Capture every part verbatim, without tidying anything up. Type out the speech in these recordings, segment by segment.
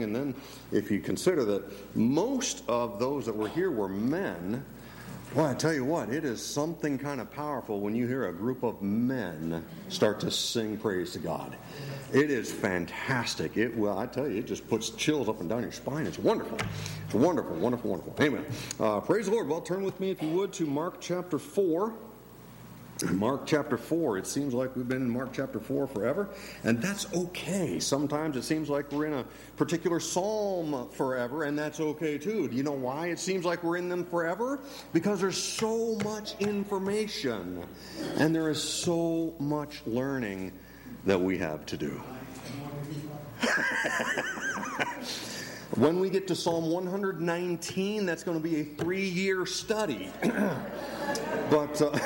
And then if you consider that most of those that were here were men, well, I tell you what, it is something kind of powerful when you hear a group of men start to sing praise to God. It is fantastic. It well, I tell you, it just puts chills up and down your spine. It's wonderful. It's wonderful, wonderful, wonderful. Amen. Uh, praise the Lord. Well, turn with me, if you would, to Mark chapter four. Mark chapter four. It seems like we've been in Mark chapter four forever, and that's okay. Sometimes it seems like we're in a particular psalm forever, and that's okay too. Do you know why it seems like we're in them forever? Because there's so much information, and there is so much learning that we have to do. When we get to Psalm one nineteen, that's going to be a three-year study. But... Uh,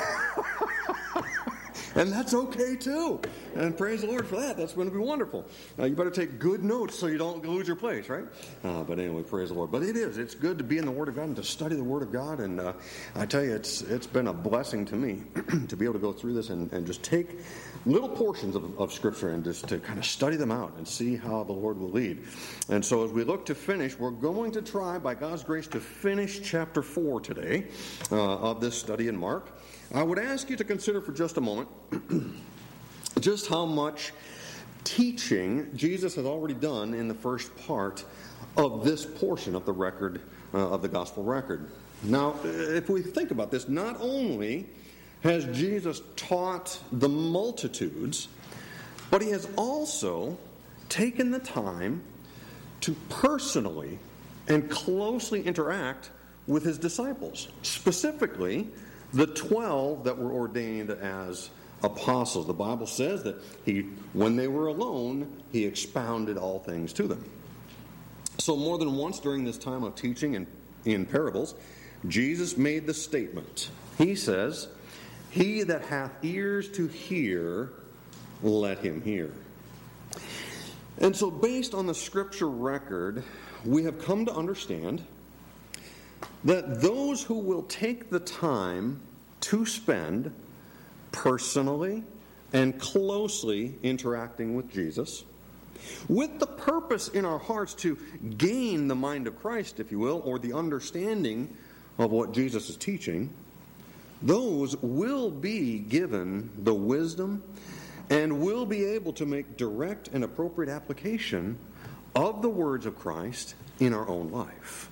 And that's okay too. And praise the Lord for that. That's going to be wonderful. Uh, you better take good notes so you don't lose your place, right? Uh, but anyway, praise the Lord. But it is. It's good to be in the Word of God and to study the Word of God. And uh, I tell you, it's it's been a blessing to me to be able to go through this and, and just take little portions of, of Scripture and just to kind of study them out and see how the Lord will lead. And so as we look to finish, we're going to try, by God's grace, to finish chapter four today uh, of this study in Mark. I would ask you to consider for just a moment just how much teaching Jesus has already done in the first part of this portion of the record, uh, of the gospel record. Now, if we think about this, not only has Jesus taught the multitudes, but he has also taken the time to personally and closely interact with his disciples, specifically the twelve that were ordained as apostles. The Bible says that he, when they were alone, he expounded all things to them. So more than once during this time of teaching in, in parables, Jesus made the statement. He says, "He that hath ears to hear, let him hear." And so based on the scripture record, we have come to understand that those who will take the time to spend personally and closely interacting with Jesus, with the purpose in our hearts to gain the mind of Christ, if you will, or the understanding of what Jesus is teaching, those will be given the wisdom and will be able to make direct and appropriate application of the words of Christ in our own life.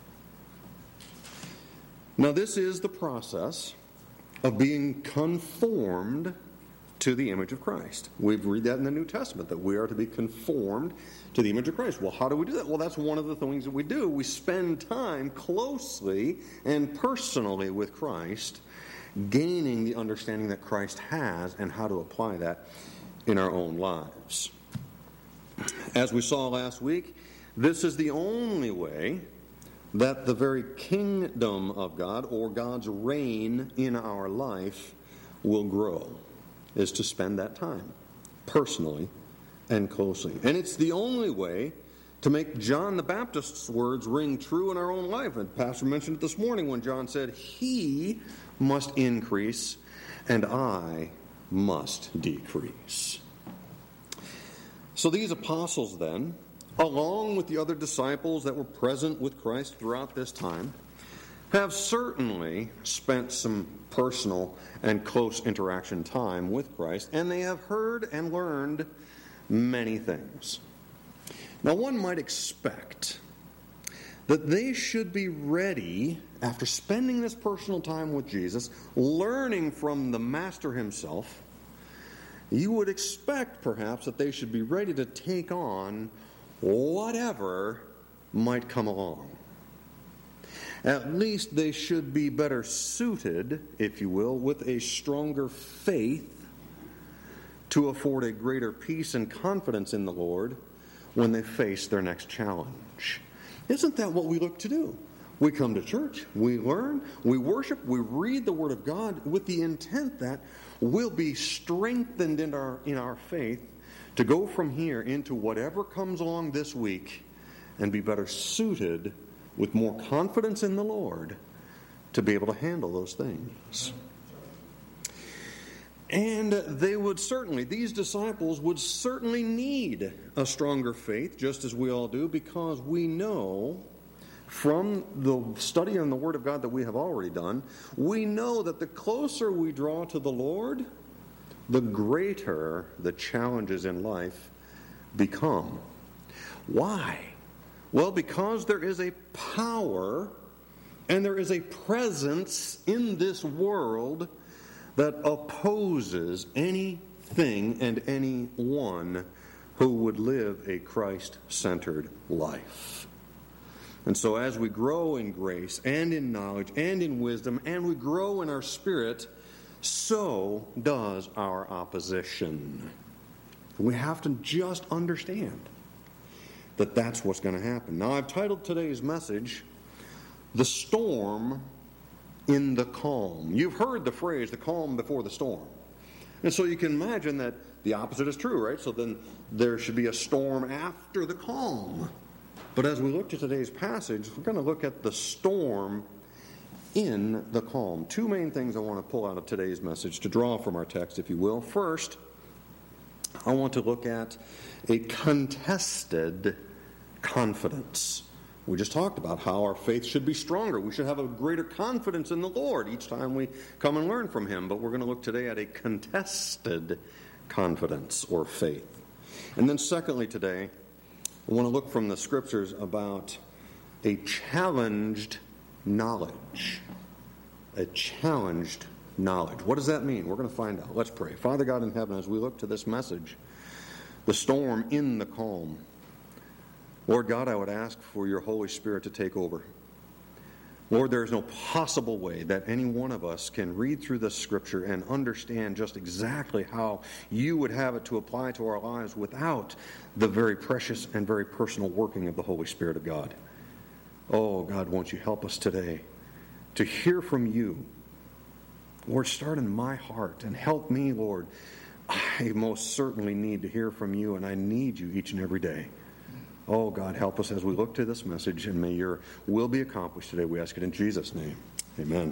Now, this is the process of being conformed to the image of Christ. We read that in the New Testament, that we are to be conformed to the image of Christ. Well, how do we do that? Well, that's one of the things that we do. We spend time closely and personally with Christ, gaining the understanding that Christ has and how to apply that in our own lives. As we saw last week, this is the only way that the very kingdom of God, or God's reign in our life, will grow, is to spend that time personally and closely. And it's the only way to make John the Baptist's words ring true in our own life. And Pastor mentioned it this morning when John said, "He must increase and I must decrease." So these apostles then, along with the other disciples that were present with Christ throughout this time, have certainly spent some personal and close interaction time with Christ, and they have heard and learned many things. Now, one might expect that they should be ready, after spending this personal time with Jesus, learning from the Master himself. You would expect, perhaps, that they should be ready to take on whatever might come along. At least they should be better suited, if you will, with a stronger faith to afford a greater peace and confidence in the Lord when they face their next challenge. Isn't that what we look to do? We come to church, we learn, we worship, we read the Word of God with the intent that we'll be strengthened in our, in our faith to go from here into whatever comes along this week and be better suited with more confidence in the Lord to be able to handle those things. And they would certainly, these disciples would certainly need a stronger faith, just as we all do, because we know from the study on the Word of God that we have already done, we know that the closer we draw to the Lord, the greater the challenges in life become. Why? Well, because there is a power and there is a presence in this world that opposes anything and anyone who would live a Christ-centered life. And so as we grow in grace and in knowledge and in wisdom and we grow in our spirit, so does our opposition. We have to just understand that that's what's going to happen. Now, I've titled today's message, The Storm in the Calm. You've heard the phrase, the calm before the storm. And so you can imagine that the opposite is true, right? So then there should be a storm after the calm. But as we look to today's passage, we're going to look at the storm in the calm. Two main things I want to pull out of today's message to draw from our text, if you will. First, I want to look at a contested confidence. We just talked about how our faith should be stronger. We should have a greater confidence in the Lord each time we come and learn from Him. But we're going to look today at a contested confidence or faith. And then secondly today, I want to look from the Scriptures about a challenged knowledge. A challenged knowledge. What does that mean? We're going to find out. Let's pray. Father God in heaven, as we look to this message, the storm in the calm, Lord God, I would ask for your Holy Spirit to take over. Lord, there is no possible way that any one of us can read through this Scripture and understand just exactly how you would have it to apply to our lives without the very precious and very personal working of the Holy Spirit of God. Oh, God, won't you help us today to hear from you. Lord, start in my heart and help me, Lord. I most certainly need to hear from you, and I need you each and every day. Oh, God, help us as we look to this message, and may your will be accomplished today. We ask it in Jesus' name. Amen.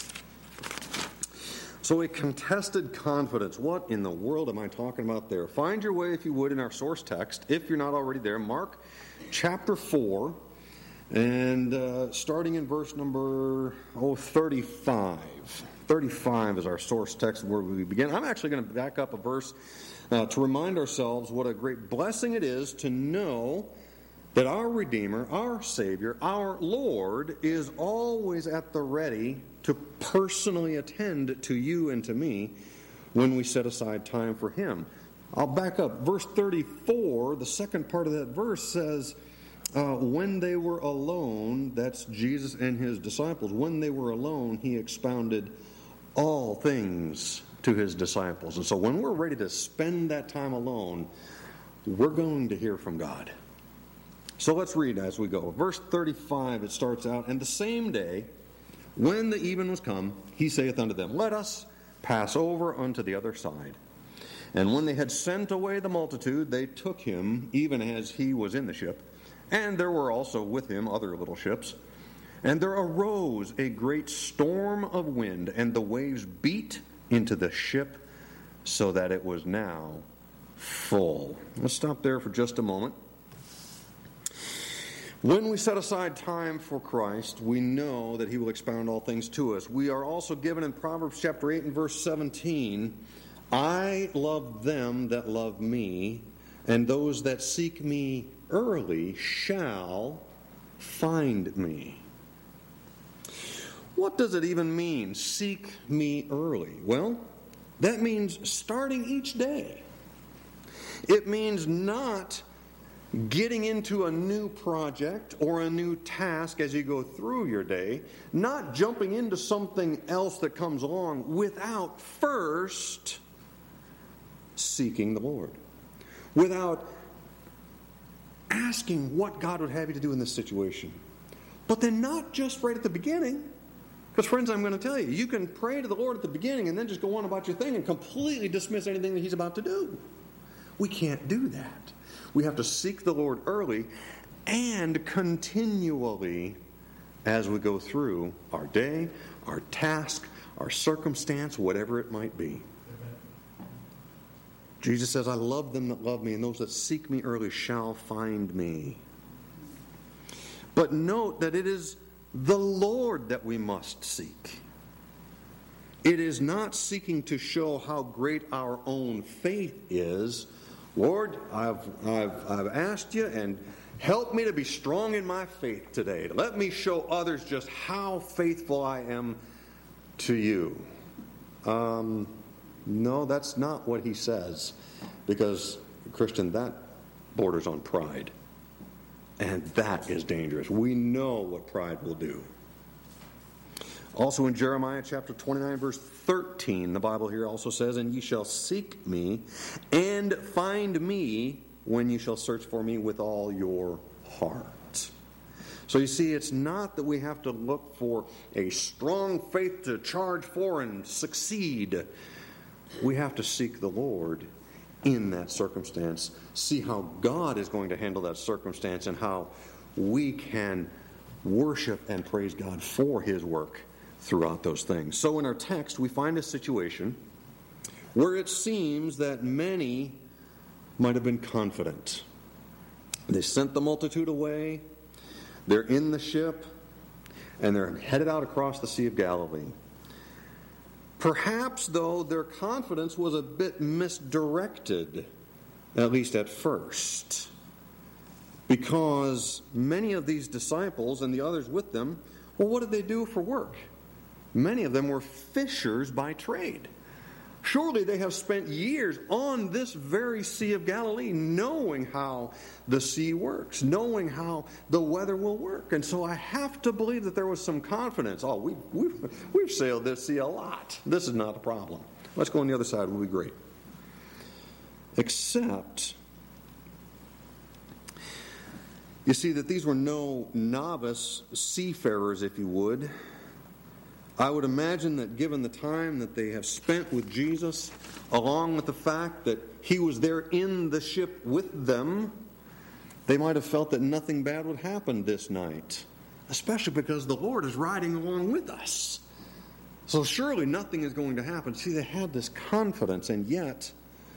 So a contested confidence. What in the world am I talking about there? Find your way, if you would, in our source text, if you're not already there. Mark chapter four, and uh, starting in verse number oh, thirty-five. thirty-five is our source text where we begin. I'm actually going to back up a verse uh, to remind ourselves what a great blessing it is to know that our Redeemer, our Savior, our Lord is always at the ready to personally attend to you and to me when we set aside time for Him. I'll back up. Verse thirty-four, the second part of that verse says, uh, when they were alone, that's Jesus and His disciples, when they were alone, He expounded all things to His disciples. And so when we're ready to spend that time alone, we're going to hear from God. So let's read as we go. Verse thirty-five, it starts out, and the same day, when the even was come, He saith unto them, let us pass over unto the other side. And when they had sent away the multitude, they took Him, even as He was in the ship. And there were also with Him other little ships. And there arose a great storm of wind, and the waves beat into the ship, so that it was now full. Let's stop there for just a moment. When we set aside time for Christ, we know that He will expound all things to us. We are also given in Proverbs chapter eight and verse seventeen, I love them that love me, and those that seek me early shall find me. What does it even mean, seek me early? Well, that means starting each day. It means not getting into a new project or a new task as you go through your day, not jumping into something else that comes along without first seeking the Lord, without asking what God would have you to do in this situation. But then not just right at the beginning, because friends, I'm going to tell you, you can pray to the Lord at the beginning and then just go on about your thing and completely dismiss anything that He's about to do. We can't do that. We have to seek the Lord early and continually as we go through our day, our task, our circumstance, whatever it might be. Jesus says, I love them that love me, and those that seek me early shall find me. But note that it is the Lord that we must seek. It is not seeking to show how great our own faith is. Lord, I've, I've, I've asked you, and help me to be strong in my faith today. Let me show others just how faithful I am to you. Um, no, that's not what he says. Because, Christian, that borders on pride. And that is dangerous. We know what pride will do. Also in Jeremiah chapter twenty-nine, verse thirteen, the Bible here also says, and ye shall seek me and find me when you shall search for me with all your heart. So you see, it's not that we have to look for a strong faith to charge for and succeed. We have to seek the Lord in that circumstance. See how God is going to handle that circumstance and how we can worship and praise God for His work throughout those things. So in our text, we find a situation where it seems that many might have been confident. They sent the multitude away. They're in the ship, and they're headed out across the Sea of Galilee. Perhaps, though, their confidence was a bit misdirected, at least at first, because many of these disciples and the others with them, well, what did they do for work? Many of them were fishers by trade. Surely they have spent years on this very Sea of Galilee, knowing how the sea works, knowing how the weather will work. And so I have to believe that there was some confidence. Oh, we, we've, we've sailed this sea a lot. This is not a problem. Let's go on the other side. We'll be great. Except, you see that these were no novice seafarers, if you would. I would imagine that given the time that they have spent with Jesus, along with the fact that He was there in the ship with them, they might have felt that nothing bad would happen this night, especially because the Lord is riding along with us. So surely nothing is going to happen. See, they had this confidence, and yet,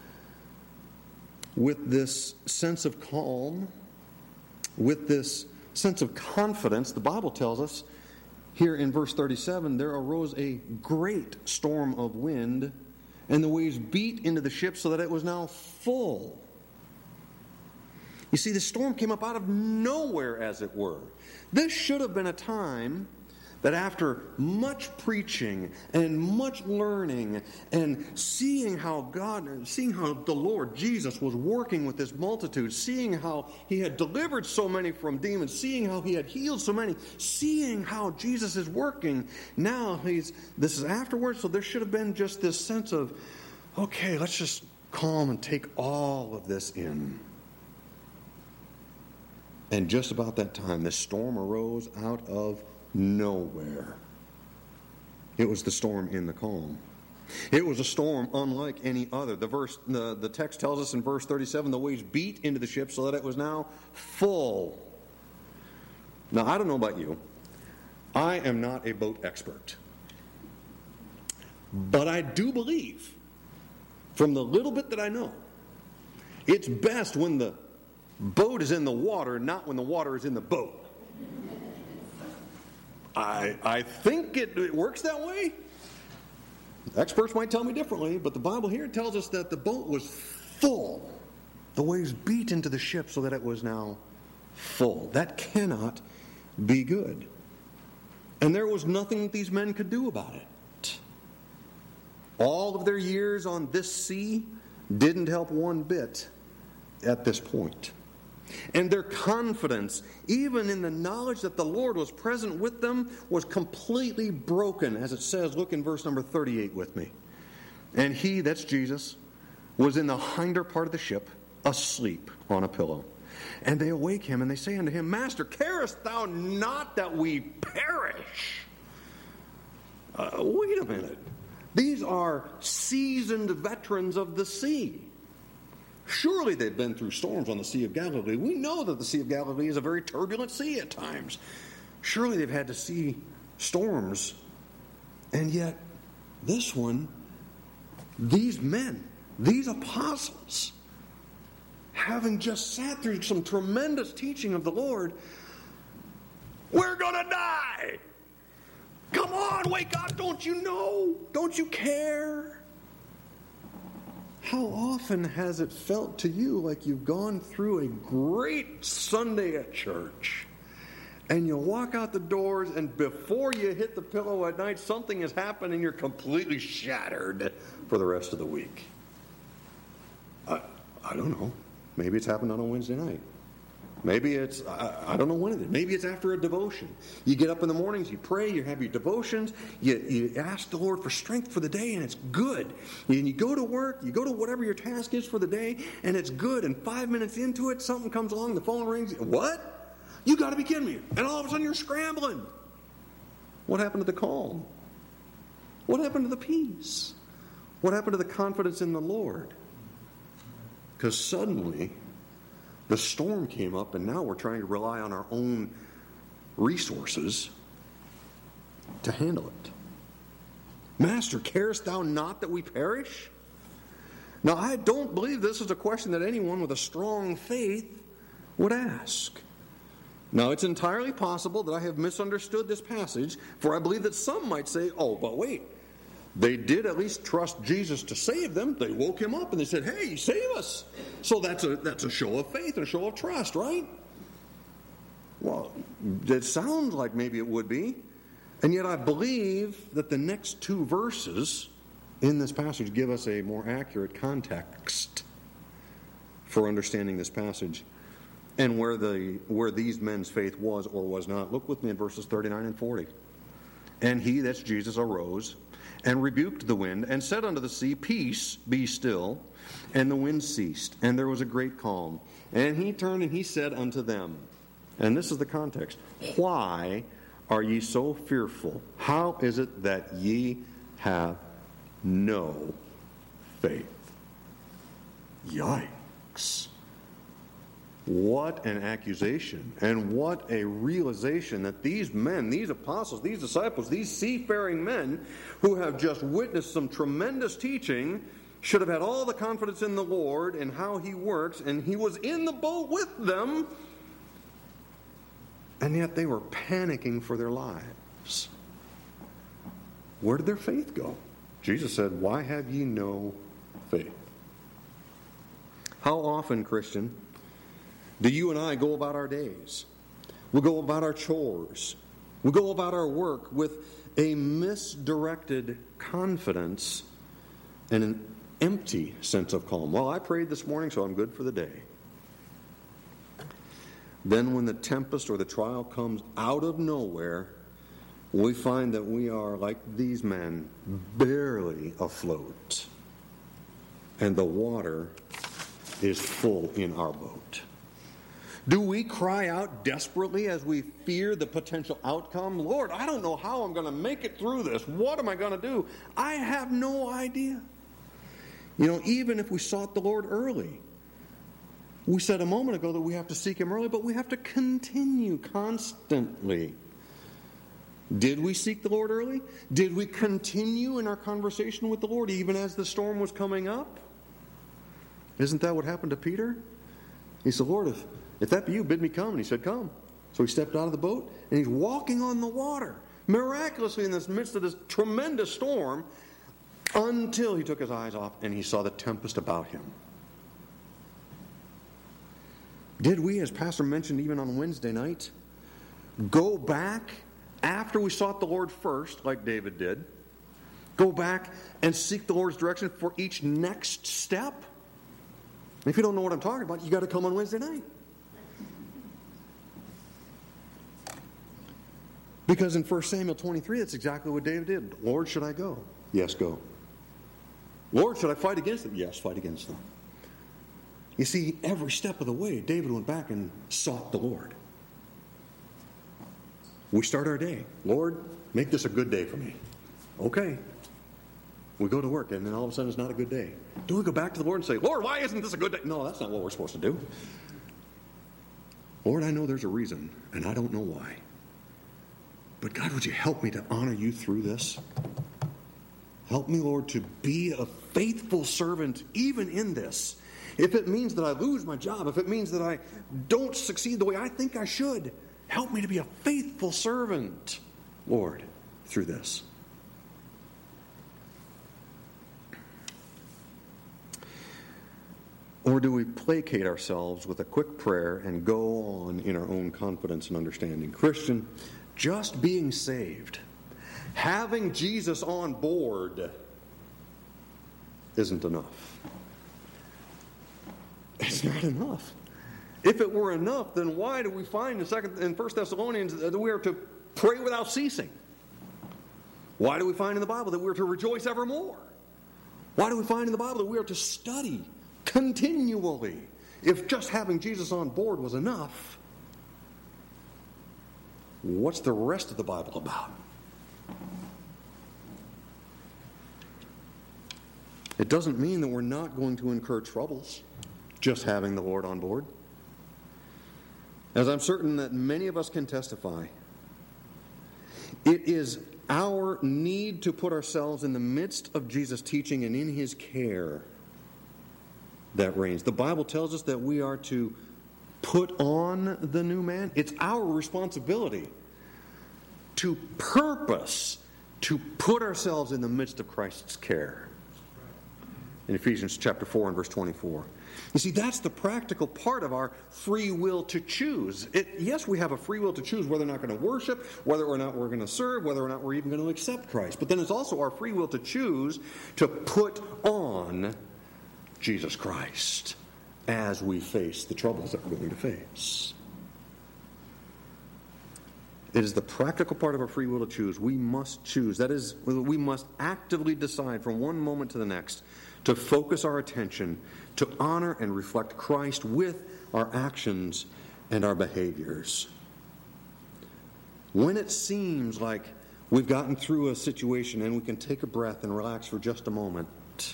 with this sense of calm, with this sense of confidence, the Bible tells us, here in verse thirty-seven, there arose a great storm of wind, and the waves beat into the ship so that it was now full. You see, the storm came up out of nowhere, as it were. This should have been a time that after much preaching and much learning and seeing how God, seeing how the Lord Jesus was working with this multitude, seeing how He had delivered so many from demons, seeing how He had healed so many, seeing how Jesus is working, now he's, this is afterwards, so there should have been just this sense of, okay, let's just calm and take all of this in. And just about that time, this storm arose out of nowhere. It was the storm in the calm. It was a storm unlike any other. The verse, the, the text tells us in verse thirty-seven, the waves beat into the ship so that it was now full. Now, I don't know about you. I am not a boat expert. But I do believe, from the little bit that I know, it's best when the boat is in the water, not when the water is in the boat. I, I think it, it works that way. Experts might tell me differently, but the Bible here tells us that the boat was full. The waves beat into the ship so that it was now full. That cannot be good. And there was nothing that these men could do about it. All of their years on this sea didn't help one bit at this point. And their confidence, even in the knowledge that the Lord was present with them, was completely broken. As it says, look in verse number thirty-eight with me. And he, that's Jesus, was in the hinder part of the ship, asleep on a pillow. And they awake him, and they say unto him, Master, carest thou not that we perish? Uh, wait a minute. These are seasoned veterans of the sea. Surely they've been through storms on the Sea of Galilee. We know that the Sea of Galilee is a very turbulent sea at times. Surely they've had to see storms. And yet, this one, these men, these apostles, having just sat through some tremendous teaching of the Lord, we're going to die. Come on, wake up. Don't you know? Don't you care? How often has it felt to you like you've gone through a great Sunday at church, and you walk out the doors, and before you hit the pillow at night, something has happened and you're completely shattered for the rest of the week? I, I don't know. Maybe it's happened on a Wednesday night. Maybe it's, I, I don't know when it is. Maybe it's after a devotion. You get up in the mornings, you pray, you have your devotions, you, you ask the Lord for strength for the day, and it's good. And you go to work, you go to whatever your task is for the day, and it's good. And five minutes into it, something comes along, the phone rings. What? You got to be kidding me. And all of a sudden you're scrambling. What happened to the calm? What happened to the peace? What happened to the confidence in the Lord? Because suddenly the storm came up, and now we're trying to rely on our own resources to handle it. Master, carest thou not that we perish? Now, I don't believe this is a question that anyone with a strong faith would ask. Now, it's entirely possible that I have misunderstood this passage, for I believe that some might say, oh, but wait, they did at least trust Jesus to save them. They woke him up and they said, hey, save us. So that's a that's a show of faith and a show of trust, right? Well, it sounds like maybe it would be. And yet I believe that the next two verses in this passage give us a more accurate context for understanding this passage and where the where these men's faith was or was not. Look with me in verses thirty-nine and forty. And he, that's Jesus, arose and rebuked the wind, and said unto the sea, Peace, be still. And the wind ceased, and there was a great calm. And he turned and he said unto them, and this is the context, Why are ye so fearful? How is it that ye have no faith? Yikes. What an accusation, and what a realization that these men, these apostles, these disciples, these seafaring men who have just witnessed some tremendous teaching should have had all the confidence in the Lord and how he works, and he was in the boat with them, and yet they were panicking for their lives. Where did their faith go? Jesus said, Why have ye no faith? How often, Christian, do you and I go about our days? We go about our chores. We go about our work with a misdirected confidence and an empty sense of calm. Well, I prayed this morning, so I'm good for the day. Then when the tempest or the trial comes out of nowhere, we find that we are, like these men, barely afloat. And the water is full in our boat. Do we cry out desperately as we fear the potential outcome? Lord, I don't know how I'm going to make it through this. What am I going to do? I have no idea. You know, even if we sought the Lord early, we said a moment ago that we have to seek him early, but we have to continue constantly. Did we seek the Lord early? Did we continue in our conversation with the Lord even as the storm was coming up? Isn't that what happened to Peter? He said, Lord, if If that be you, bid me come. And he said, come. So he stepped out of the boat, and he's walking on the water, miraculously in the midst of this tremendous storm, until he took his eyes off and he saw the tempest about him. Did we, as Pastor mentioned even on Wednesday night, go back after we sought the Lord first, like David did, go back and seek the Lord's direction for each next step? If you don't know what I'm talking about, you got to come on Wednesday night. Because in First Samuel twenty-three, that's exactly what David did. Lord, should I go? Yes, go. Lord, should I fight against them? Yes, fight against them. You see, every step of the way, David went back and sought the Lord. We start our day. Lord, make this a good day for me. Okay. We go to work, and then all of a sudden it's not a good day. Do we go back to the Lord and say, Lord, why isn't this a good day? No, that's not what we're supposed to do. Lord, I know there's a reason, and I don't know why. But God, would you help me to honor you through this? Help me, Lord, to be a faithful servant even in this. If it means that I lose my job, if it means that I don't succeed the way I think I should, help me to be a faithful servant, Lord, through this. Or do we placate ourselves with a quick prayer and go on in our own confidence and understanding? Christian, just being saved, having Jesus on board, isn't enough. It's not enough. If it were enough, then why do we find in Second in First Thessalonians that we are to pray without ceasing? Why do we find in the Bible that we are to rejoice evermore? Why do we find in the Bible that we are to study continually? If just having Jesus on board was enough, what's the rest of the Bible about? It doesn't mean that we're not going to incur troubles just having the Lord on board. As I'm certain that many of us can testify, it is our need to put ourselves in the midst of Jesus' teaching and in His care that reigns. The Bible tells us that we are to put on the new man. It's our responsibility to purpose to put ourselves in the midst of Christ's care. In Ephesians chapter four and verse twenty-four. You see, that's the practical part of our free will to choose. It, yes, we have a free will to choose whether or not we're going to worship, whether or not we're going to serve, whether or not we're even going to accept Christ. But then it's also our free will to choose to put on Jesus Christ as we face the troubles that we're going to face. It is the practical part of our free will to choose. We must choose. That is, we must actively decide from one moment to the next to focus our attention to honor and reflect Christ with our actions and our behaviors. When it seems like we've gotten through a situation and we can take a breath and relax for just a moment,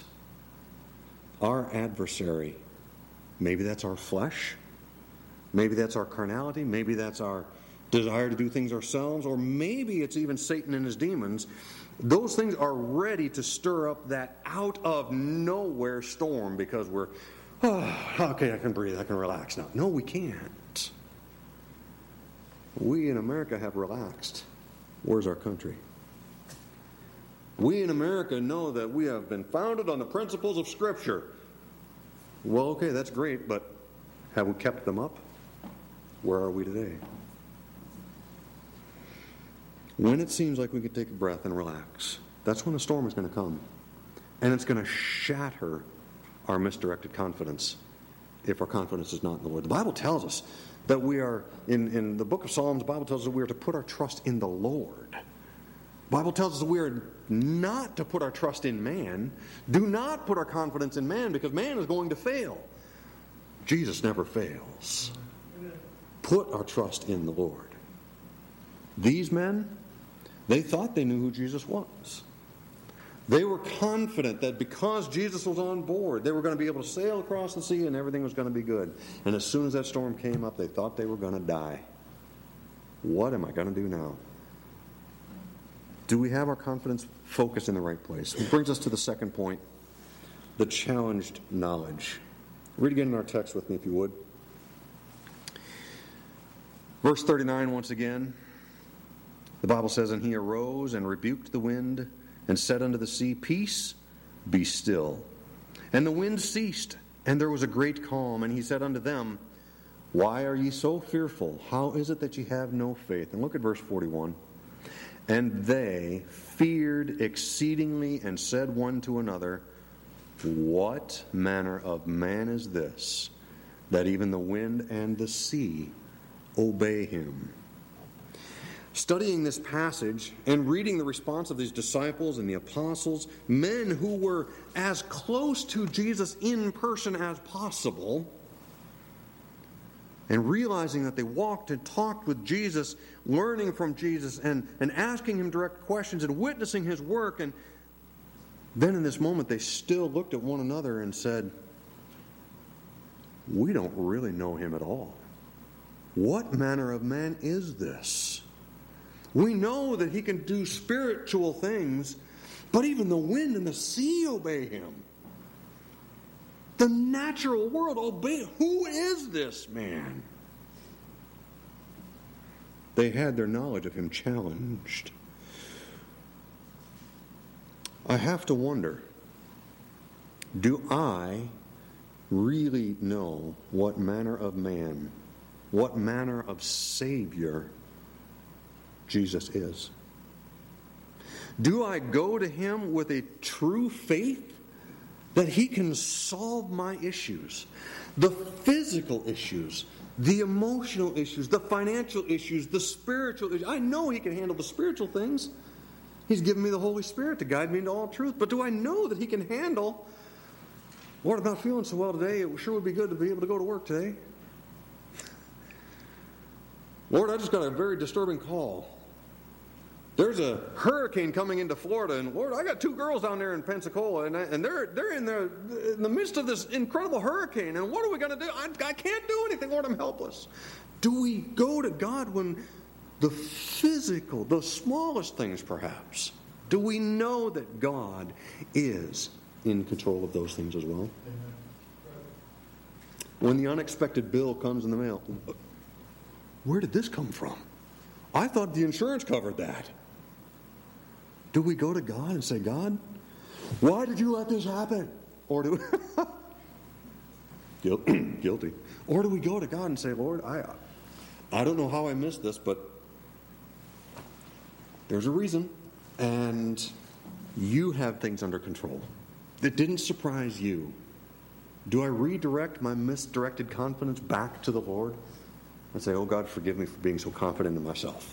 our adversary, maybe that's our flesh, maybe that's our carnality, maybe that's our desire to do things ourselves, or maybe it's even Satan and his demons. Those things are ready to stir up that out of nowhere storm because we're, oh, okay, I can breathe, I can relax now. No, we can't. We in America have relaxed. Where's our country? We in America know that we have been founded on the principles of Scripture. Well, okay, that's great, but have we kept them up? Where are we today? When it seems like we could take a breath and relax, that's when a storm is going to come. And it's going to shatter our misdirected confidence if our confidence is not in the Lord. The Bible tells us that we are, in, in the book of Psalms, the Bible tells us that we are to put our trust in the Lord. The Bible tells us that we are not to put our trust in man. Do not put our confidence in man because man is going to fail. Jesus never fails. Put our trust in the Lord. These men, they thought they knew who Jesus was. They were confident that because Jesus was on board, they were going to be able to sail across the sea and everything was going to be good. And as soon as that storm came up, they thought they were going to die. What am I going to do now? Do we have our confidence focused in the right place? It brings us to the second point, the challenged knowledge. Read again in our text with me if you would. Verse thirty-nine once again. The Bible says, "And he arose and rebuked the wind and said unto the sea, Peace, be still. And the wind ceased, and there was a great calm. And he said unto them, Why are ye so fearful? How is it that ye have no faith?" And look at verse forty-one. "And they feared exceedingly and said one to another, What manner of man is this, that even the wind and the sea obey him?" Studying this passage and reading the response of these disciples and the apostles, men who were as close to Jesus in person as possible, and realizing that they walked and talked with Jesus, learning from Jesus and, and asking him direct questions and witnessing his work, and then in this moment they still looked at one another and said, "We don't really know him at all. What manner of man is this? We know that he can do spiritual things, But even the wind and the sea obey him. The natural world obey. Who is this man? They had their knowledge of him challenged. I have to wonder, do I really know what manner of man, what manner of Savior Jesus is? Do I go to him with a true faith that he can solve my issues, the physical issues, the emotional issues, the financial issues, the spiritual issues? I know he can handle the spiritual things. He's given me the Holy Spirit to guide me into all truth. But do I know that he can handle, Lord, I'm not feeling so well today. It sure would be good to be able to go to work today. Lord, I just got a very disturbing call. There's a hurricane coming into Florida, and Lord, I got two girls down there in Pensacola, and, I, and they're they're in the in the midst of this incredible hurricane. And what are we going to do? I, I can't do anything, Lord. I'm helpless. Do we go to God when the physical, the smallest things, perhaps? Do we know that God is in control of those things as well? When the unexpected bill comes in the mail, where did this come from? I thought the insurance covered that. Do we go to God and say, God, why did you let this happen? Or do we guilty? Or do we go to God and say, Lord, I I don't know how I missed this, but there's a reason, and you have things under control. It didn't surprise you. Do I redirect my misdirected confidence back to the Lord and say, oh God, forgive me for being so confident in myself?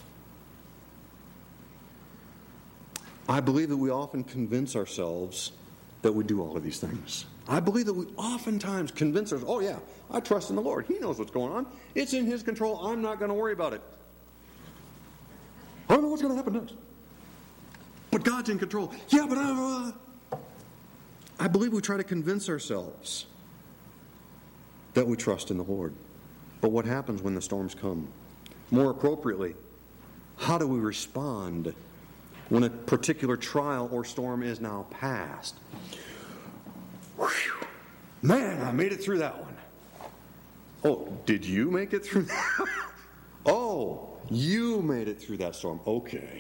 I believe that we often convince ourselves that we do all of these things. I believe that we oftentimes convince ourselves, oh yeah, I trust in the Lord. He knows what's going on. It's in his control. I'm not going to worry about it. I don't know what's going to happen next. But God's in control. Yeah, but I... Uh, I believe we try to convince ourselves that we trust in the Lord. But what happens when the storms come? More appropriately, how do we respond when a particular trial or storm is now past? Whew. Man, I made it through that one. Oh, did you make it through that? Oh, you made it through that storm. Okay.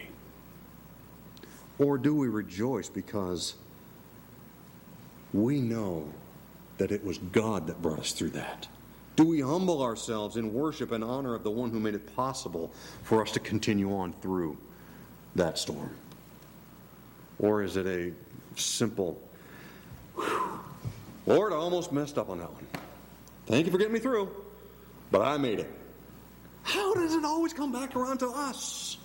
Or do we rejoice because we know that it was God that brought us through that? Do we humble ourselves in worship and honor of the one who made it possible for us to continue on through that storm? Or is it a simple, Lord, I almost messed up on that one. Thank you for getting me through, but I made it. How does it always come back around to us?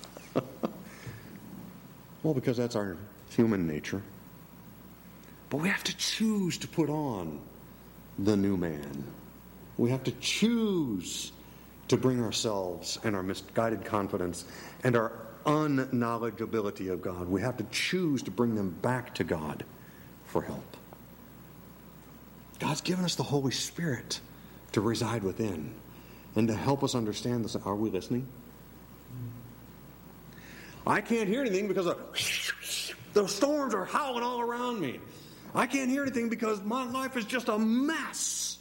Well, because that's our human nature. But we have to choose to put on the new man. We have to choose to bring ourselves and our misguided confidence and our unknowledgeability of God. We have to choose to bring them back to God for help. God's given us the Holy Spirit to reside within and to help us understand this. Are we listening? I can't hear anything because of, the storms are howling all around me. I can't hear anything because my life is just a mess.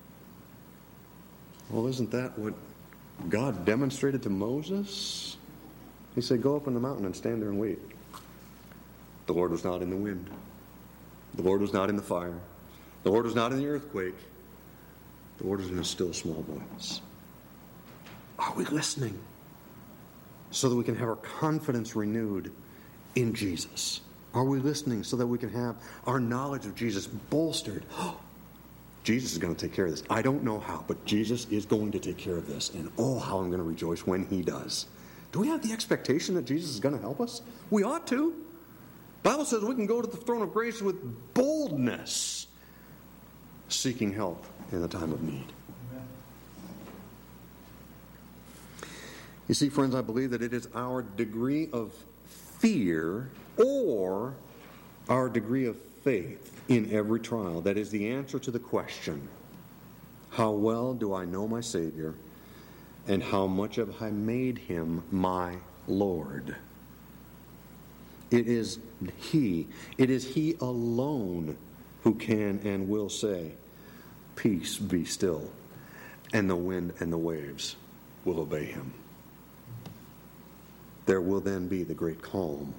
Well, isn't that what God demonstrated to Moses? He said, go up on the mountain and stand there and wait. The Lord was not in the wind. The Lord was not in the fire. The Lord was not in the earthquake. The Lord was in a still small voice. Are we listening? So that we can have our confidence renewed in Jesus. Are we listening so that we can have our knowledge of Jesus bolstered? Oh, Jesus is going to take care of this. I don't know how, but Jesus is going to take care of this. And oh, how I'm going to rejoice when he does. Do we have the expectation that Jesus is going to help us? We ought to. The Bible says we can go to the throne of grace with boldness, seeking help in the time of need. Amen. You see, friends, I believe that it is our degree of fear or our degree of faith in every trial that is the answer to the question, how well do I know my Savior, and how much have I made him my Lord? It is He. It is He alone who can and will say, peace, be still. And the wind and the waves will obey Him. There will then be the great calm,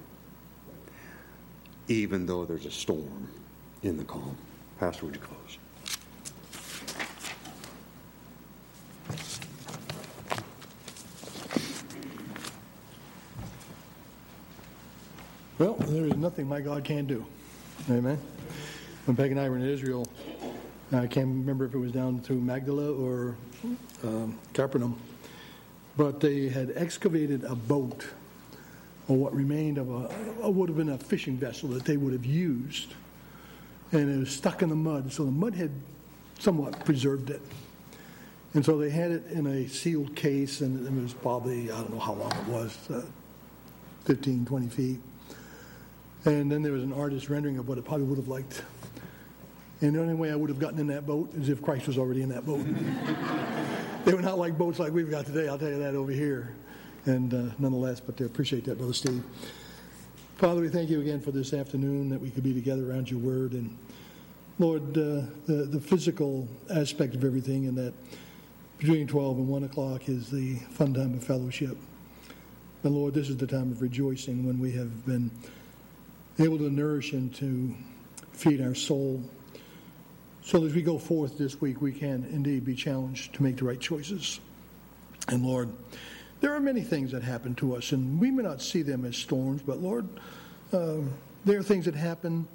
even though there's a storm in the calm. Pastor, would you close? Well, there is nothing my God can't do. Amen. When Peg and I were in Israel, I can't remember if it was down through Magdala or um, Capernaum, but they had excavated a boat, or what remained of a, a would have been a fishing vessel that they would have used, and it was stuck in the mud. So the mud had somewhat preserved it, and so they had it in a sealed case, and it was probably, I don't know how long it was, uh, fifteen, twenty feet. And then there was an artist rendering of what it probably would have liked. And the only way I would have gotten in that boat is if Christ was already in that boat. They were not like boats like we've got today, I'll tell you that over here. And uh, nonetheless, but I appreciate that, Brother Steve. Father, we thank you again for this afternoon that we could be together around your word. And Lord, uh, the, the physical aspect of everything, and that between twelve and one o'clock is the fun time of fellowship. And Lord, this is the time of rejoicing when we have been able to nourish and to feed our soul. So as we go forth this week, we can indeed be challenged to make the right choices. And Lord, there are many things that happen to us, and we may not see them as storms, but Lord, uh, there are things that happen,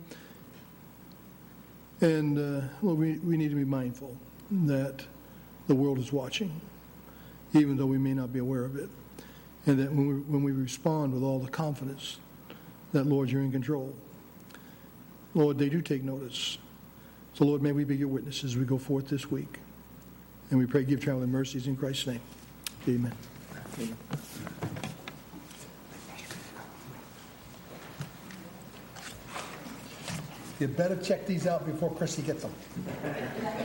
and uh, well, we, we need to be mindful that the world is watching, even though we may not be aware of it, and that when we, when we respond with all the confidence that, Lord, you're in control. Lord, they do take notice. So, Lord, may we be your witnesses as we go forth this week. And we pray, give traveling mercies in Christ's name. Amen. Amen. You better check these out before Chrissy gets them.